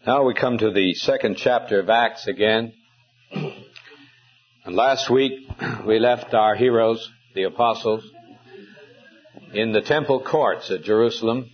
Now we come to the second chapter of Acts again. And last week we left our heroes, the apostles, in the temple courts at Jerusalem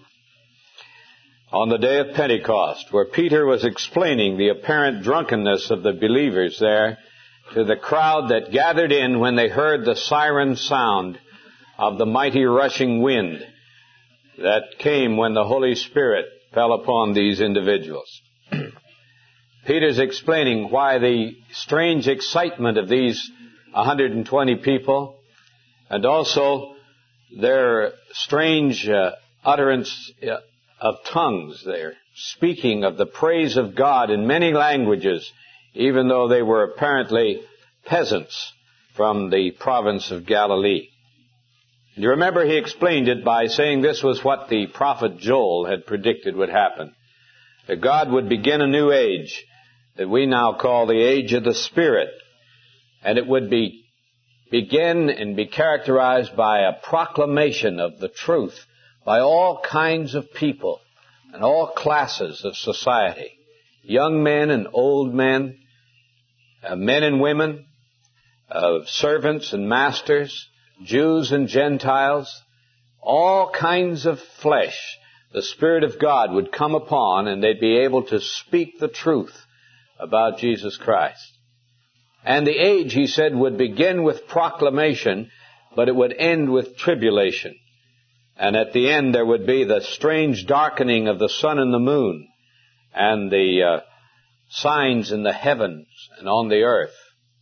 on the day of Pentecost, where Peter was explaining the apparent drunkenness of the believers there to the crowd that gathered in when they heard the siren sound of the mighty rushing wind that came when the Holy Spirit fell upon these individuals. Peter's explaining why the strange excitement of these 120 people and also their strange utterance of tongues, their speaking of the praise of God in many languages, even though they were apparently peasants from the province of Galilee. And you remember he explained it by saying this was what the prophet Joel had predicted would happen, that God would begin a new age that we now call the age of the Spirit, and it would begin and be characterized by a proclamation of the truth by all kinds of people and all classes of society, young men and old men, men and women, servants and masters, Jews and Gentiles, all kinds of flesh. The Spirit of God would come upon and they'd be able to speak the truth about Jesus Christ. And the age, he said, would begin with proclamation, but it would end with tribulation. And at the end there would be the strange darkening of the sun and the moon and the signs in the heavens and on the earth.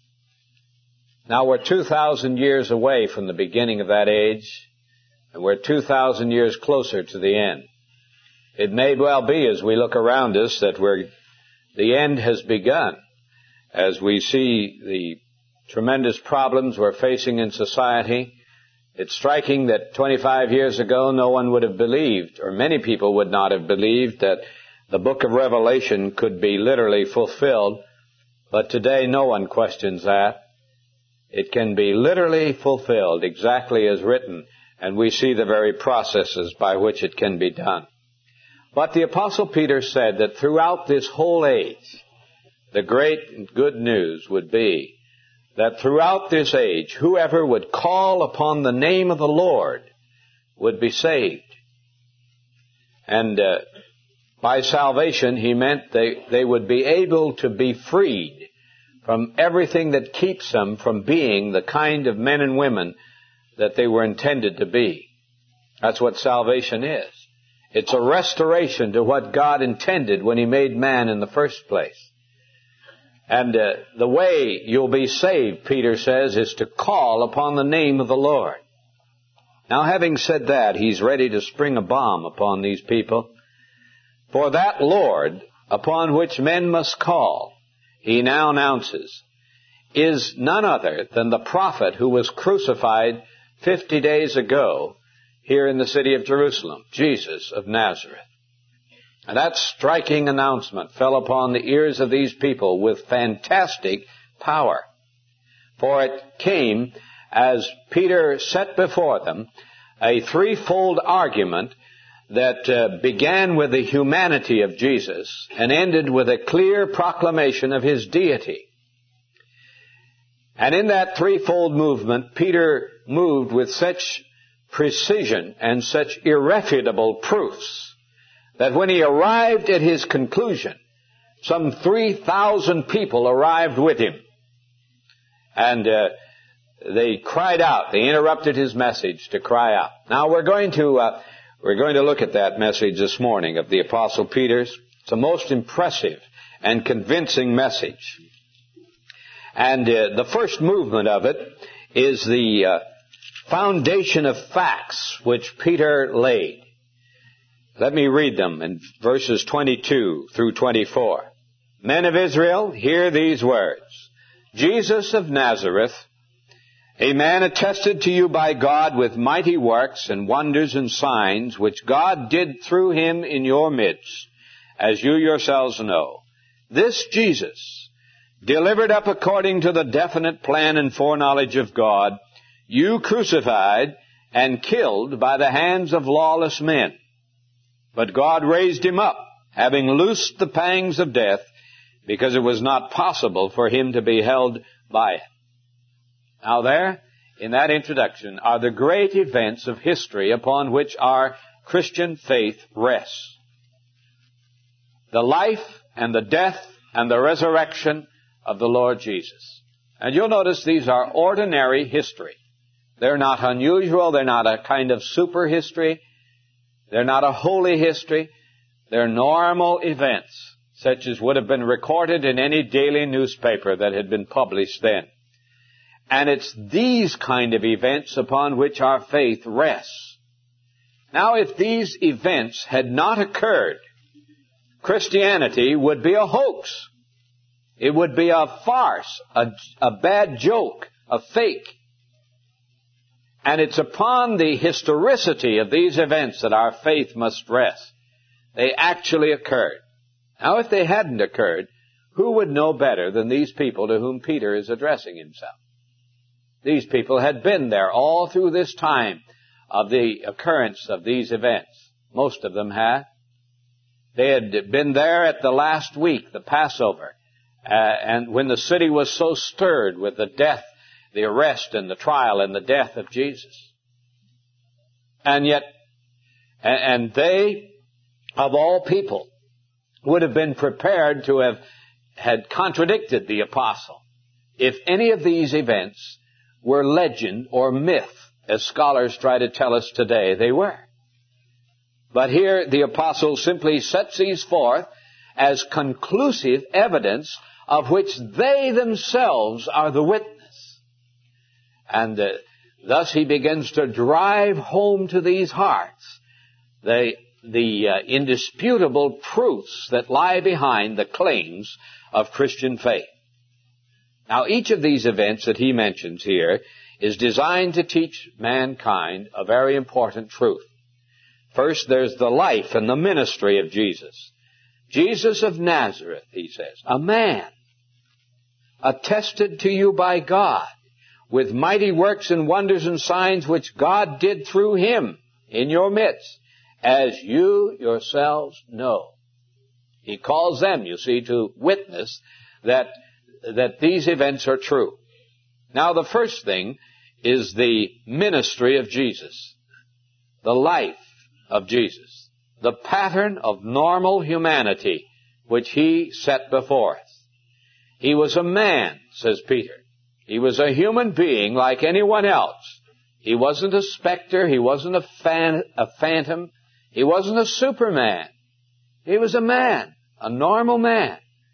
Now we're 2,000 years away from the beginning of that age, and we're 2,000 years closer to the end. It may well be, as we look around us, that the end has begun, as we see the tremendous problems we're facing in society. It's striking that 25 years ago no one would have believed, or many people would not have believed, that the book of Revelation could be literally fulfilled. But today no one questions that. It can be literally fulfilled exactly as written, and we see the very processes by which it can be done. But the Apostle Peter said that throughout this whole age, the great and good news would be that throughout this age, whoever would call upon the name of the Lord would be saved. And by salvation, he meant they would be able to be freed from everything that keeps them from being the kind of men and women that they were intended to be. That's what salvation is. It's a restoration to what God intended when He made man in the first place. And the way you'll be saved, Peter says, is to call upon the name of the Lord. Now, having said that, he's ready to spring a bomb upon these people. For that Lord, upon which men must call, he now announces, is none other than the prophet who was crucified 50 days ago here in the city of Jerusalem, Jesus of Nazareth. And that striking announcement fell upon the ears of these people with fantastic power. For it came as Peter set before them a threefold argument that began with the humanity of Jesus and ended with a clear proclamation of His deity. And in that threefold movement, Peter moved with such precision and such irrefutable proofs that when he arrived at his conclusion, some 3,000 people arrived with him. And they cried out. They interrupted his message to cry out. Now we're going to look at that message this morning of the Apostle Peter's. It's a most impressive and convincing message. And the first movement of it is the foundation of facts which Peter laid. Let me read them in verses 22 through 24. Men of Israel, hear these words. Jesus of Nazareth, a man attested to you by God with mighty works and wonders and signs, which God did through him in your midst, as you yourselves know. This Jesus, delivered up according to the definite plan and foreknowledge of God, you crucified and killed by the hands of lawless men. But God raised him up, having loosed the pangs of death, because it was not possible for him to be held by it. Now there, in that introduction, are the great events of history upon which our Christian faith rests. The life and the death and the resurrection of the Lord Jesus. And you'll notice these are ordinary history. They're not unusual. They're not a kind of super history. They're not a holy history. They're normal events, such as would have been recorded in any daily newspaper that had been published then. And it's these kind of events upon which our faith rests. Now, if these events had not occurred, Christianity would be a hoax. It would be a farce, a bad joke, a fake. And it's upon the historicity of these events that our faith must rest. They actually occurred. Now, if they hadn't occurred, who would know better than these people to whom Peter is addressing himself? These people had been there all through this time of the occurrence of these events. Most of them had. They had been there at the last week, the Passover, and when the city was so stirred with the death, the arrest and the trial and the death of Jesus. And yet, and they, of all people, would have been prepared to have had contradicted the apostle if any of these events were legend or myth, as scholars try to tell us today they were. But here the apostle simply sets these forth as conclusive evidence of which they themselves are the witness. And thus he begins to drive home to these hearts the indisputable proofs that lie behind the claims of Christian faith. Now, each of these events that he mentions here is designed to teach mankind a very important truth. First, there's the life and the ministry of Jesus. Jesus of Nazareth, he says, a man, attested to you by God, with mighty works and wonders and signs which God did through him in your midst, as you yourselves know. He calls them, you see, to witness that these events are true. Now, the first thing is the ministry of Jesus, the life of Jesus, the pattern of normal humanity which he set before us. He was a man, says Peter. He was a human being like anyone else. He wasn't a specter. He wasn't a phantom. He wasn't a superman. He was a man, a normal man.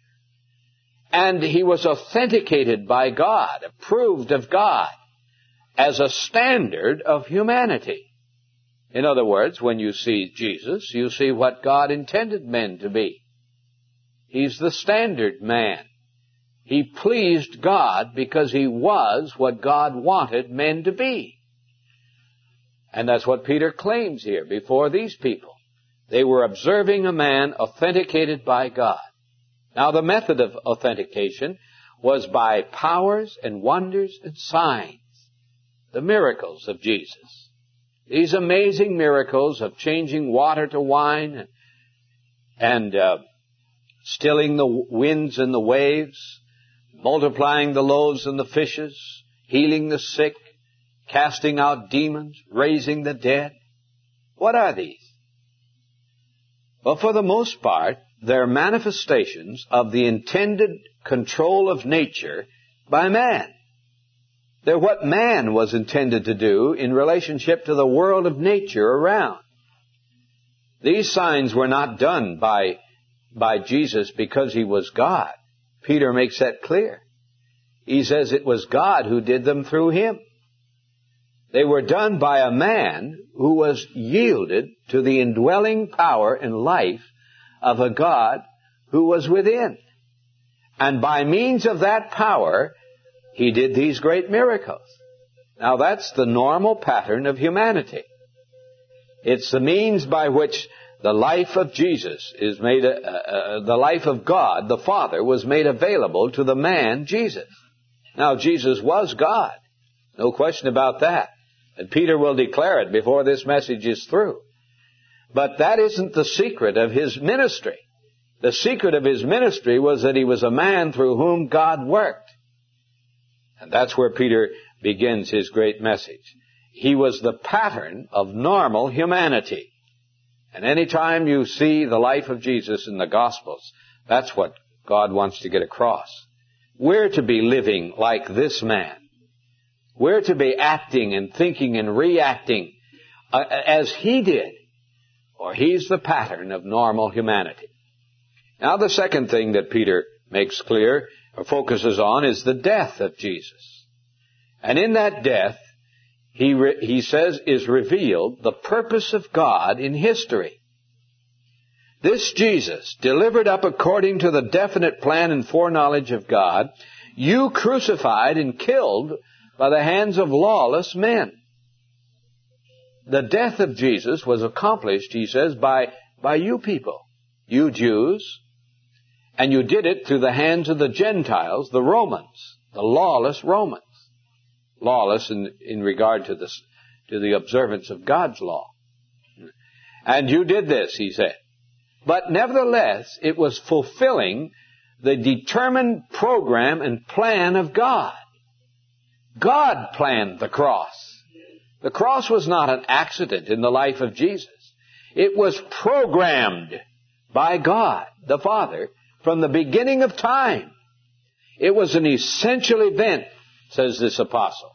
And he was authenticated by God, approved of God, as a standard of humanity. In other words, when you see Jesus, you see what God intended men to be. He's the standard man. He pleased God because he was what God wanted men to be. And that's what Peter claims here before these people. They were observing a man authenticated by God. Now, the method of authentication was by powers and wonders and signs, the miracles of Jesus. These amazing miracles of changing water to wine and stilling the winds and the waves, multiplying the loaves and the fishes, healing the sick, casting out demons, raising the dead. What are these? Well, for the most part, they're manifestations of the intended control of nature by man. They're what man was intended to do in relationship to the world of nature around. These signs were not done by Jesus because he was God. Peter makes that clear. He says it was God who did them through him. They were done by a man who was yielded to the indwelling power and life of a God who was within. And by means of that power, he did these great miracles. Now that's the normal pattern of humanity. It's the means by which the life of Jesus is made, the life of God, the Father, was made available to the man, Jesus. Now, Jesus was God. No question about that. And Peter will declare it before this message is through. But that isn't the secret of his ministry. The secret of his ministry was that he was a man through whom God worked. And that's where Peter begins his great message. He was the pattern of normal humanity. And any time you see the life of Jesus in the Gospels, that's what God wants to get across. We're to be living like this man. We're to be acting and thinking and reacting as he did. Or he's the pattern of normal humanity. Now the second thing that Peter makes clear or focuses on is the death of Jesus. And in that death, he says, is revealed the purpose of God in history. This Jesus, delivered up according to the definite plan and foreknowledge of God, you crucified and killed by the hands of lawless men. The death of Jesus was accomplished, he says, by you people, you Jews, and you did it through the hands of the Gentiles, the Romans, the lawless Romans. Lawless in regard to the observance of God's law. And you did this, he said. But nevertheless, it was fulfilling the determined program and plan of God. God planned the cross. The cross was not an accident in the life of Jesus. It was programmed by God, the Father, from the beginning of time. It was an essential event, says this apostle.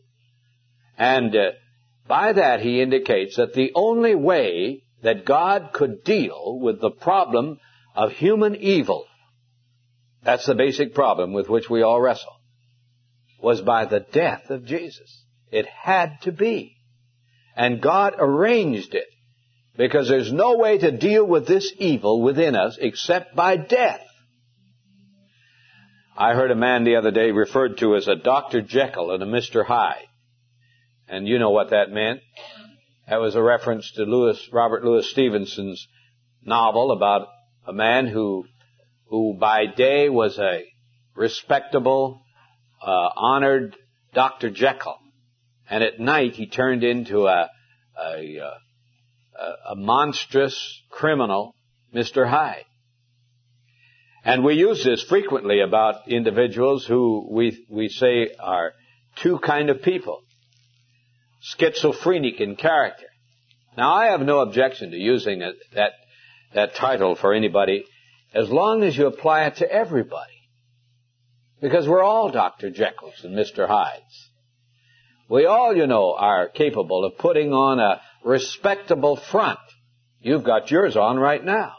And by that he indicates that the only way that God could deal with the problem of human evil, that's the basic problem with which we all wrestle, was by the death of Jesus. It had to be. And God arranged it, because there's no way to deal with this evil within us except by death. I heard a man the other day referred to as a Dr. Jekyll and a Mr. Hyde. And you know what that meant. That was a reference to Robert Louis Stevenson's novel about a man who by day was a respectable, honored Dr. Jekyll. And at night he turned into a monstrous criminal, Mr. Hyde. And we use this frequently about individuals who we say are two kind of people. Schizophrenic in character. Now, I have no objection to using that title for anybody as long as you apply it to everybody. Because we're all Dr. Jekylls and Mr. Hydes. We all, are capable of putting on a respectable front. You've got yours on right now.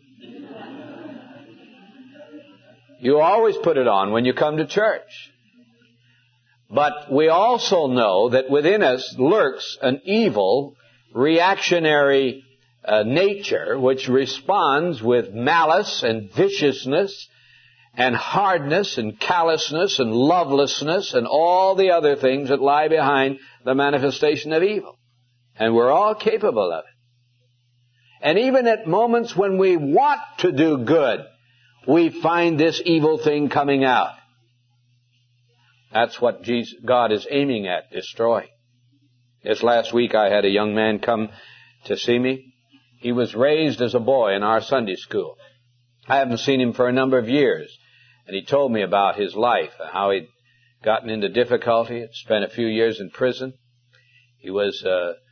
You always put it on when you come to church. But we also know that within us lurks an evil, reactionary nature which responds with malice and viciousness and hardness and callousness and lovelessness and all the other things that lie behind the manifestation of evil. And we're all capable of it. And even at moments when we want to do good, we find this evil thing coming out. That's what God is aiming at destroying. This last week I had a young man come to see me. He was raised as a boy in our Sunday school. I haven't seen him for a number of years. And he told me about his life, how he'd gotten into difficulty, had spent a few years in prison. He was,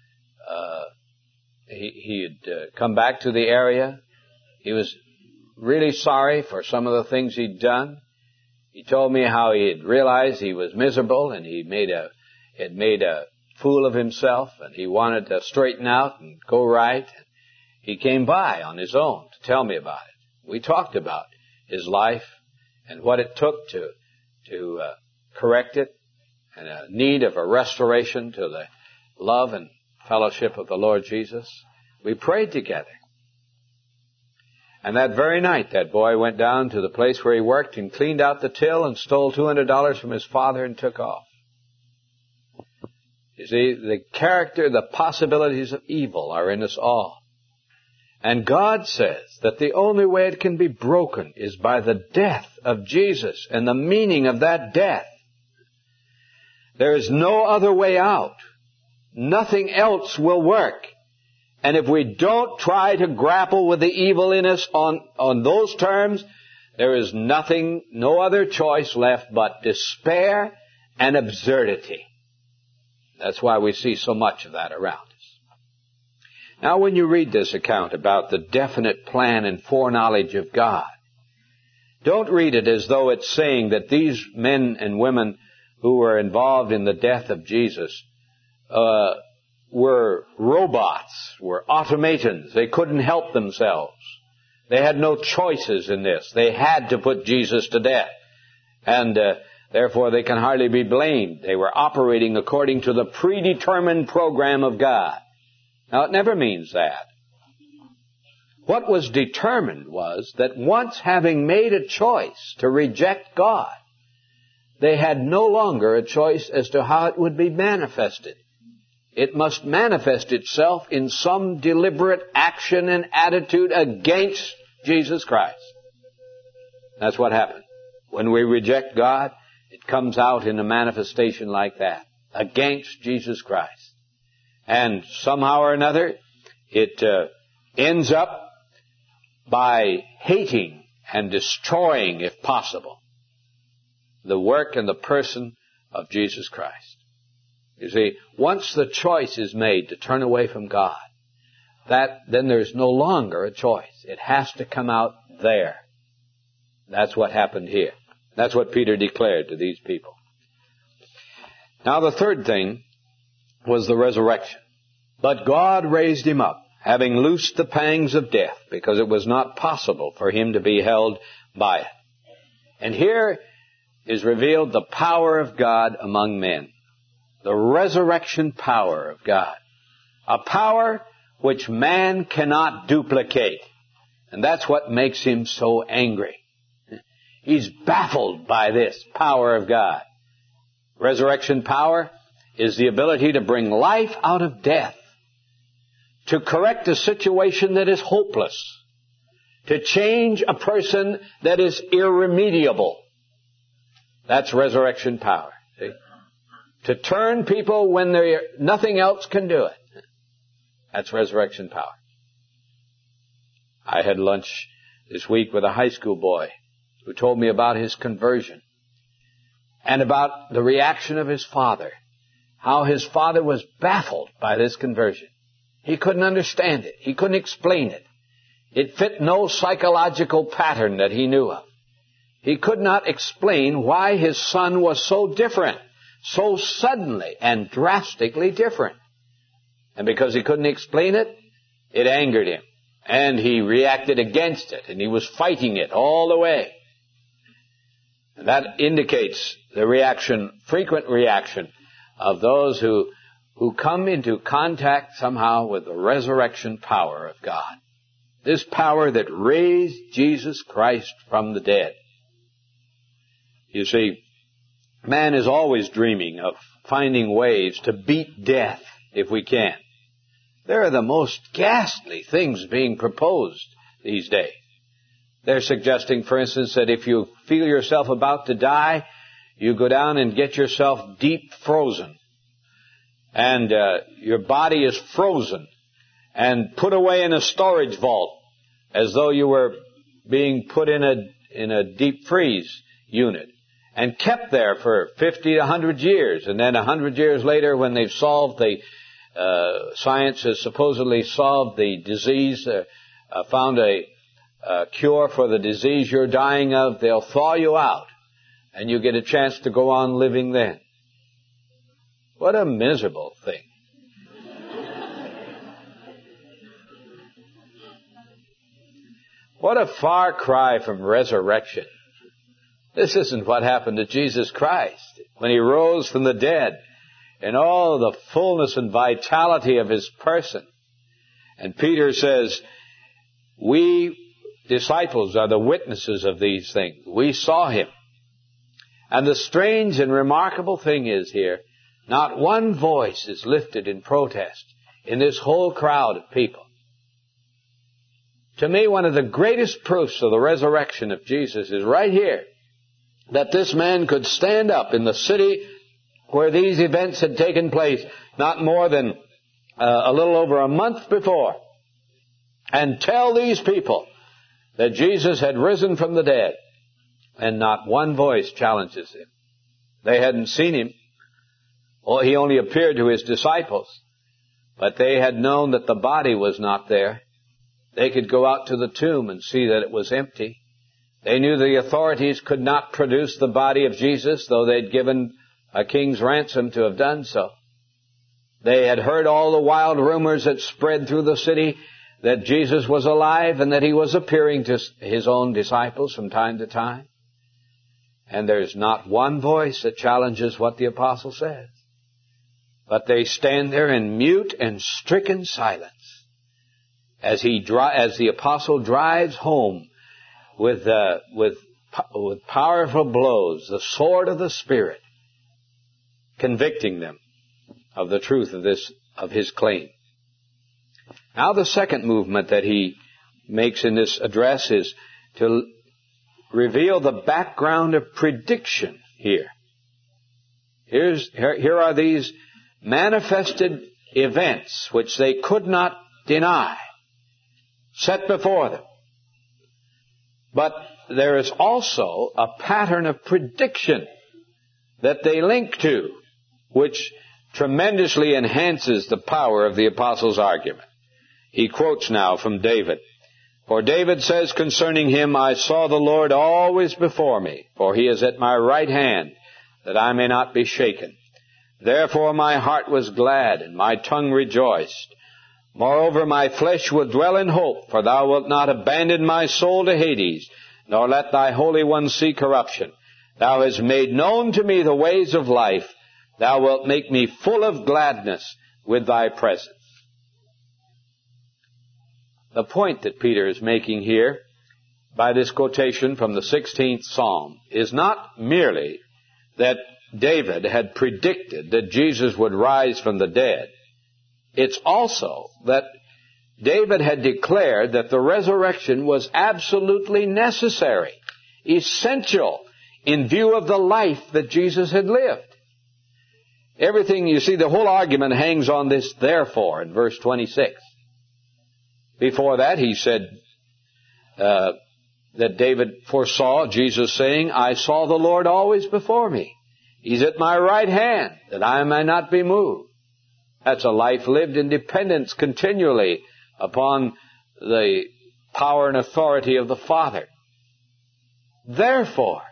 he had come back to the area. He was really sorry for some of the things he'd done. He told me how he had realized he was miserable and he had made a fool of himself and he wanted to straighten out and go right. He came by on his own to tell me about it. We talked about his life and what it took to correct it and a need of a restoration to the love and fellowship of the Lord Jesus. We prayed together. And that very night, that boy went down to the place where he worked and cleaned out the till and stole $200 from his father and took off. You see, the character, the possibilities of evil are in us all. And God says that the only way it can be broken is by the death of Jesus and the meaning of that death. There is no other way out. Nothing else will work And if we don't try to grapple with the evil in us on those terms, there is no other choice left but despair and absurdity. That's why we see so much of that around us. Now, when you read this account about the definite plan and foreknowledge of God, don't read it as though it's saying that these men and women who were involved in the death of Jesus were robots, were automatons. They couldn't help themselves. They had no choices in this. They had to put Jesus to death. And therefore they can hardly be blamed. They were operating according to the predetermined program of God. Now, it never means that. What was determined was that once having made a choice to reject God, they had no longer a choice as to how it would be manifested. It must manifest itself in some deliberate action and attitude against Jesus Christ. That's what happened. When we reject God, it comes out in a manifestation like that, against Jesus Christ. And somehow or another, it ends up by hating and destroying, if possible, the work and the person of Jesus Christ. You see, once the choice is made to turn away from God, then there's no longer a choice. It has to come out there. That's what happened here. That's what Peter declared to these people. Now, the third thing was the resurrection. But God raised him up, having loosed the pangs of death, because it was not possible for him to be held by it. And here is revealed the power of God among men. The resurrection power of God. A power which man cannot duplicate. And that's what makes him so angry. He's baffled by this power of God. Resurrection power is the ability to bring life out of death, to correct a situation that is hopeless, to change a person that is irremediable. That's resurrection power. See? To turn people when nothing else can do it. That's resurrection power. I had lunch this week with a high school boy who told me about his conversion and about the reaction of his father, how his father was baffled by this conversion. He couldn't understand it. He couldn't explain it. It fit no psychological pattern that he knew of. He could not explain why his son was so different, so suddenly and drastically different. And because he couldn't explain it, it angered him. And he reacted against it, and he was fighting it all the way. And that indicates the reaction, frequent reaction, of those who come into contact somehow with the resurrection power of God. This power that raised Jesus Christ from the dead. You see, man is always dreaming of finding ways to beat death if we can. There are the most ghastly things being proposed these days. They're suggesting, for instance, that if you feel yourself about to die, you go down and get yourself deep frozen. And your body is frozen and put away in a storage vault as though you were being put in a deep freeze unit and kept there for 50 to 100 years. And then 100 years later, when they've solved science has supposedly solved the disease, found a cure for the disease you're dying of, they'll thaw you out and you get a chance to go on living then. What a miserable thing. What a far cry from resurrection. This isn't what happened to Jesus Christ when he rose from the dead in all the fullness and vitality of his person. And Peter says, we disciples are the witnesses of these things. We saw him. And the strange and remarkable thing is here, not one voice is lifted in protest in this whole crowd of people. To me, one of the greatest proofs of the resurrection of Jesus is right here, that this man could stand up in the city where these events had taken place not more than a little over a month before and tell these people that Jesus had risen from the dead. And not one voice challenges him. They hadn't seen him. Well, he only appeared to his disciples. But they had known that the body was not there. They could go out to the tomb and see that it was empty. They knew the authorities could not produce the body of Jesus, though they'd given a king's ransom to have done so. They had heard all the wild rumors that spread through the city that Jesus was alive and that he was appearing to his own disciples from time to time. And there's not one voice that challenges what the apostle says. But they stand there in mute and stricken silence as the apostle drives home with powerful blows, the sword of the Spirit, convicting them of the truth of his claim. Now the second movement that he makes in this address is to reveal the background of prediction here. Here are these manifested events which they could not deny, set before them. But there is also a pattern of prediction that they link to, which tremendously enhances the power of the apostle's argument. He quotes now from David. For David says concerning him, I saw the Lord always before me, for he is at my right hand, that I may not be shaken. Therefore my heart was glad, and my tongue rejoiced. Moreover, my flesh will dwell in hope, for thou wilt not abandon my soul to Hades, nor let thy Holy One see corruption. Thou hast made known to me the ways of life. Thou wilt make me full of gladness with thy presence. The point that Peter is making here by this quotation from the 16th Psalm is not merely that David had predicted that Jesus would rise from the dead. It's also that David had declared that the resurrection was absolutely necessary, essential, in view of the life that Jesus had lived. Everything, you see, the whole argument hangs on this therefore in verse 26. Before that, he said that David foresaw Jesus saying, I saw the Lord always before me. He's at my right hand, that I may not be moved. That's a life lived in dependence continually upon the power and authority of the Father. Therefore,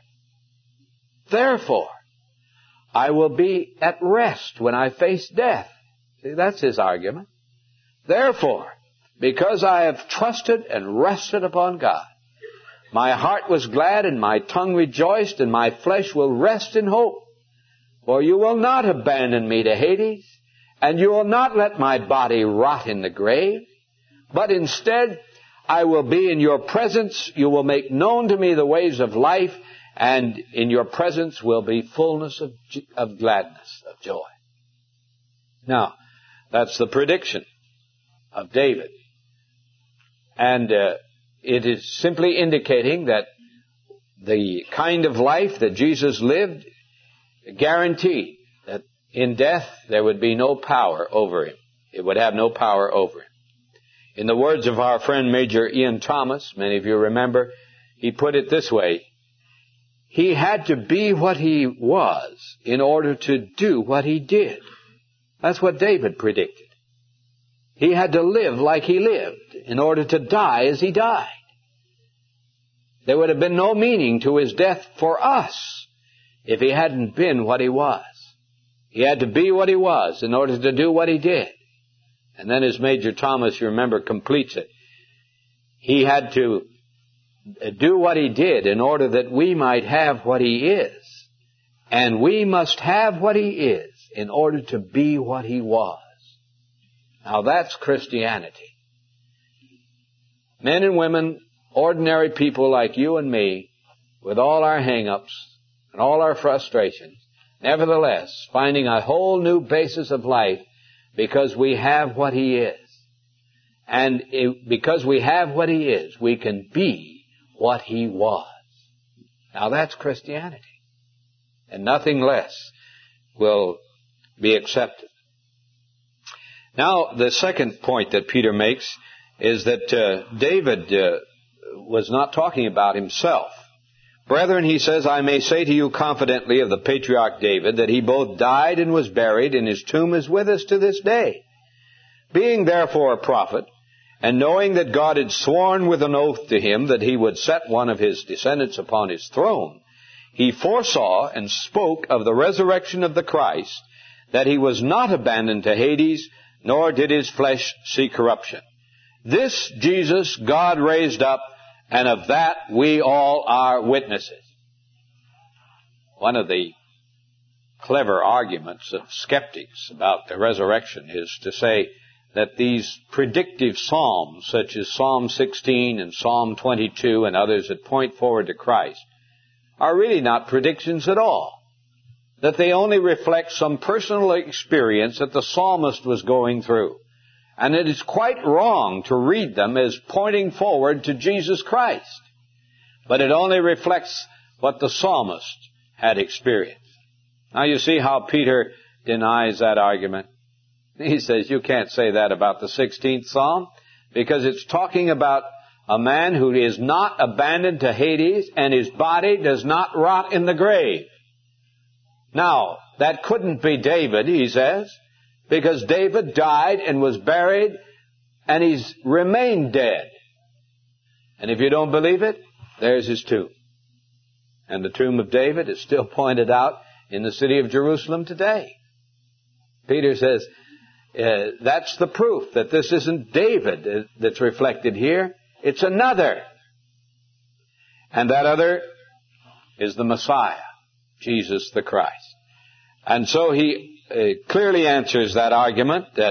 I will be at rest when I face death. See, that's his argument. Therefore, because I have trusted and rested upon God, my heart was glad and my tongue rejoiced, and my flesh will rest in hope. For you will not abandon me to Hades, and you will not let my body rot in the grave, but instead I will be in your presence. You will make known to me the ways of life, and in your presence will be fullness of gladness, of joy. Now, that's the prediction of David. And it is simply indicating that the kind of life that Jesus lived guaranteed that in death there would be no power over him. It would have no power over him. In the words of our friend Major Ian Thomas, many of you remember, he put it this way: he had to be what he was in order to do what he did. That's what David predicted. He had to live like he lived in order to die as he died. There would have been no meaning to his death for us if he hadn't been what he was. He had to be what he was in order to do what he did. And then as Major Thomas, you remember, completes it, he had to do what he did in order that we might have what he is. And we must have what he is in order to be what he was. Now that's Christianity. Men and women, ordinary people like you and me, with all our hang-ups and all our frustrations, nevertheless finding a whole new basis of life because we have what he is. And because we have what he is, we can be what he was. Now that's Christianity. And nothing less will be accepted. Now, the second point that Peter makes is that David was not talking about himself. Brethren, he says, I may say to you confidently of the patriarch David that he both died and was buried, and his tomb is with us to this day. Being therefore a prophet, and knowing that God had sworn with an oath to him that he would set one of his descendants upon his throne, he foresaw and spoke of the resurrection of the Christ, that he was not abandoned to Hades, nor did his flesh see corruption. This Jesus God raised up, and of that we all are witnesses. One of the clever arguments of skeptics about the resurrection is to say that these predictive psalms, such as Psalm 16 and Psalm 22 and others that point forward to Christ, are really not predictions at all. That they only reflect some personal experience that the psalmist was going through. And it is quite wrong to read them as pointing forward to Jesus Christ. But it only reflects what the psalmist had experienced. Now you see how Peter denies that argument. He says you can't say that about the 16th Psalm because it's talking about a man who is not abandoned to Hades and his body does not rot in the grave. Now, that couldn't be David, he says, because David died and was buried and he's remained dead. And if you don't believe it, there's his tomb. And the tomb of David is still pointed out in the city of Jerusalem today. Peter says, that's the proof that this isn't David that's reflected here. It's another. And that other is the Messiah, Jesus the Christ. And so he clearly answers that argument that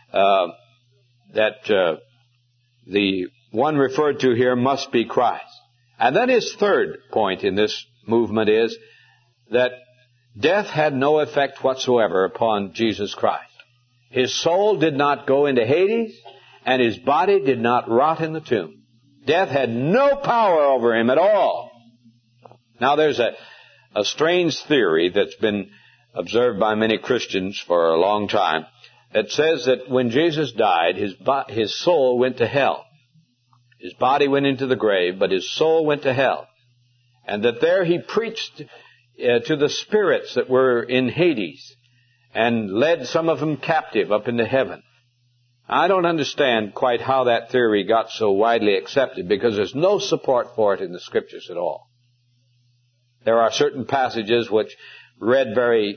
the one referred to here must be Christ. And then his third point in this movement is that death had no effect whatsoever upon Jesus Christ. His soul did not go into Hades, and his body did not rot in the tomb. Death had no power over him at all. Now there's a strange theory that's been observed by many Christians for a long time that says that when Jesus died, his soul went to hell. His body went into the grave, but his soul went to hell. And that there he preached to the spirits that were in Hades and led some of them captive up into heaven. I don't understand quite how that theory got so widely accepted because there's no support for it in the Scriptures at all. There are certain passages which, read very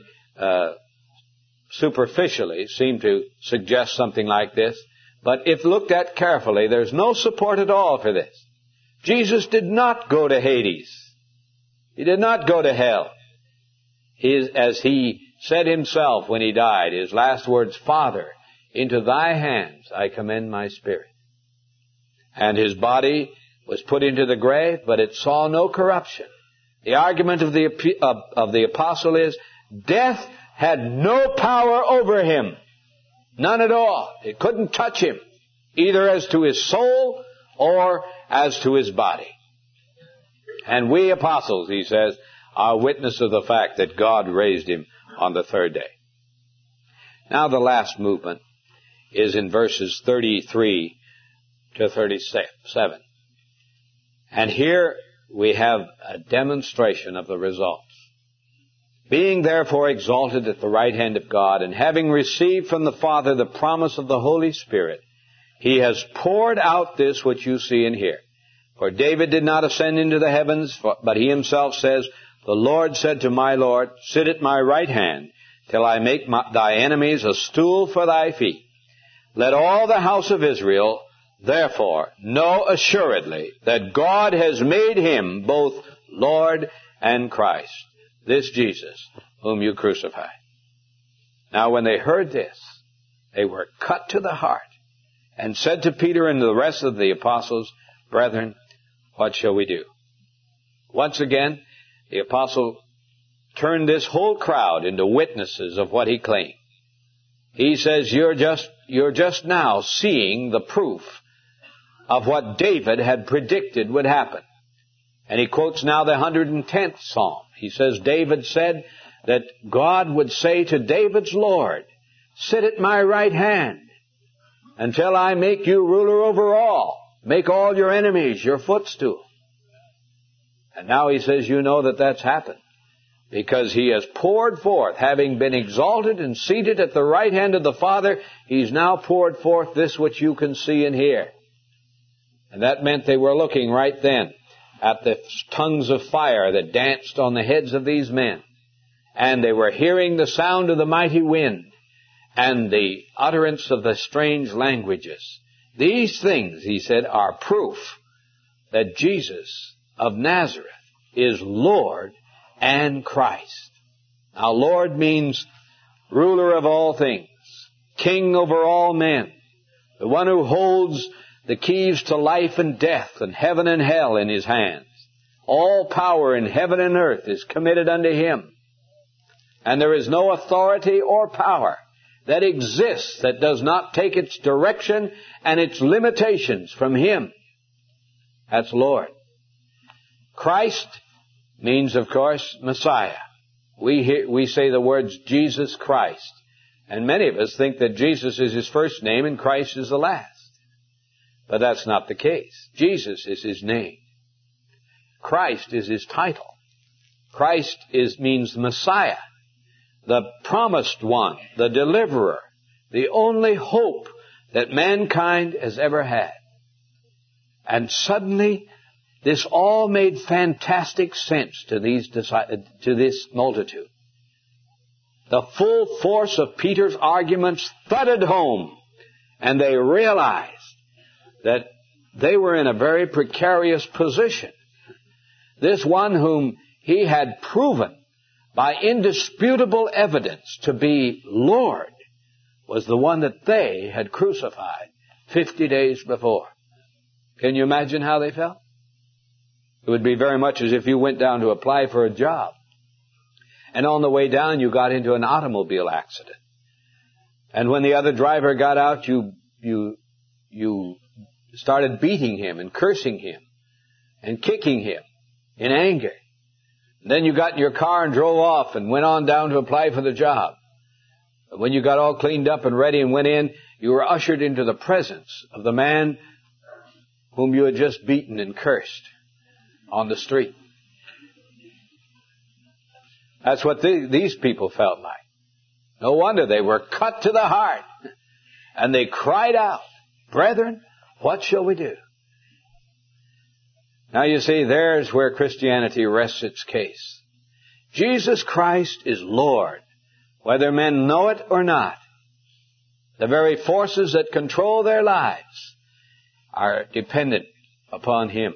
superficially, seem to suggest something like this. But if looked at carefully, there's no support at all for this. Jesus did not go to Hades. He did not go to hell. As he said himself when he died, his last words, Father, into thy hands I commend my spirit. And his body was put into the grave, but it saw no corruption. The argument of the apostle is, death had no power over him. None at all. It couldn't touch him, either as to his soul or as to his body. And we apostles, he says, are witness of the fact that God raised him on the third day. Now the last movement is in verses 33 to 37. And here we have a demonstration of the results. Being therefore exalted at the right hand of God, and having received from the Father the promise of the Holy Spirit, he has poured out this which you see and hear. For David did not ascend into the heavens, but he himself says, the Lord said to my Lord, sit at my right hand, till I make thy enemies a stool for thy feet. Let all the house of Israel therefore know assuredly that God has made him both Lord and Christ, this Jesus whom you crucified. Now when they heard this, they were cut to the heart and said to Peter and the rest of the apostles, Brethren, what shall we do? Once again, the apostle turned this whole crowd into witnesses of what he claimed. He says, you're just now seeing the proof of what David had predicted would happen. And he quotes now the 110th Psalm. He says, David said that God would say to David's Lord, sit at my right hand until I make you ruler over all. Make all your enemies your footstool. And now he says, you know that that's happened. Because he has poured forth, having been exalted and seated at the right hand of the Father, he's now poured forth this which you can see and hear. And that meant they were looking right then at the tongues of fire that danced on the heads of these men. And they were hearing the sound of the mighty wind and the utterance of the strange languages. These things, he said, are proof that Jesus of Nazareth is Lord and Christ. Now, Lord means ruler of all things, king over all men, the one who holds the keys to life and death and heaven and hell in his hands. All power in heaven and earth is committed unto him. And there is no authority or power that exists that does not take its direction and its limitations from him. That's Lord. Christ means, of course, Messiah. We say the words Jesus Christ. And many of us think that Jesus is his first name and Christ is the last. But that's not the case. Jesus is his name. Christ is his title. Christ means Messiah, the promised one, the deliverer, the only hope that mankind has ever had. And suddenly, this all made fantastic sense to this multitude. The full force of Peter's arguments thudded home, and they realized that they were in a very precarious position. This one whom he had proven by indisputable evidence to be Lord was the one that they had crucified 50 days before. Can you imagine how they felt? It would be very much as if you went down to apply for a job. And on the way down, you got into an automobile accident. And when the other driver got out, you started beating him and cursing him and kicking him in anger. And then you got in your car and drove off and went on down to apply for the job. But when you got all cleaned up and ready and went in, you were ushered into the presence of the man whom you had just beaten and cursed on the street. That's what these people felt like. No wonder they were cut to the heart. And they cried out, "Brethren, what shall we do?" Now you see, there's where Christianity rests its case. Jesus Christ is Lord, whether men know it or not. The very forces that control their lives are dependent upon him.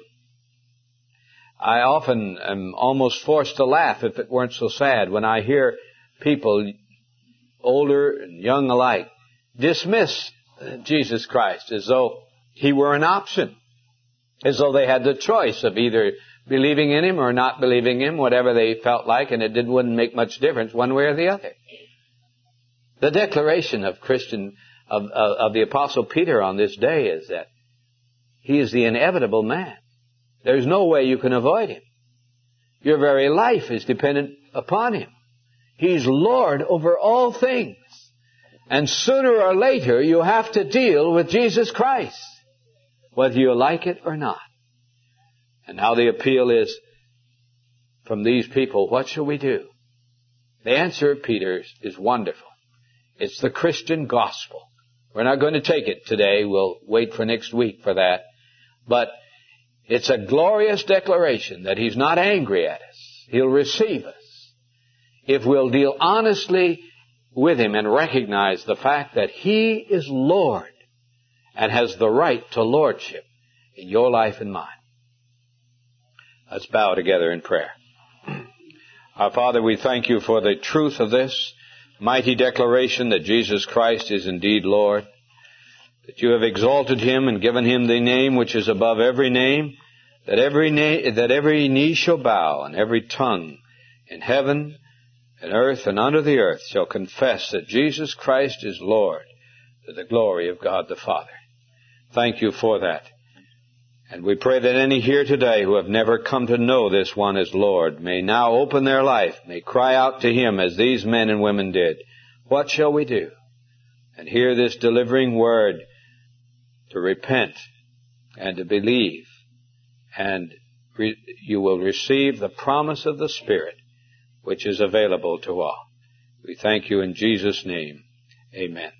I often am almost forced to laugh, if it weren't so sad, when I hear people, older and young alike, dismiss Jesus Christ as though he were an option, as though they had the choice of either believing in him or not believing him, whatever they felt like, and it wouldn't make much difference one way or the other. The declaration of the Apostle Peter on this day is that he is the inevitable man. There's no way you can avoid him. Your very life is dependent upon him. He's Lord over all things. And sooner or later, you have to deal with Jesus Christ, whether you like it or not. And now the appeal is from these people, what shall we do? The answer of Peter is wonderful. It's the Christian gospel. We're not going to take it today. We'll wait for next week for that. But it's a glorious declaration that he's not angry at us. He'll receive us if we'll deal honestly with him and recognize the fact that he is Lord and has the right to lordship in your life and mine. Let's bow together in prayer. Our Father, we thank you for the truth of this mighty declaration that Jesus Christ is indeed Lord, that you have exalted him and given him the name which is above every name, that every knee shall bow and every tongue in heaven and earth and under the earth shall confess that Jesus Christ is Lord, to the glory of God the Father. Thank you for that. And we pray that any here today who have never come to know this one as Lord may now open their life, may cry out to him as these men and women did. What shall we do? And hear this delivering word to repent and to believe, and you will receive the promise of the Spirit, which is available to all. We thank you in Jesus' name. Amen.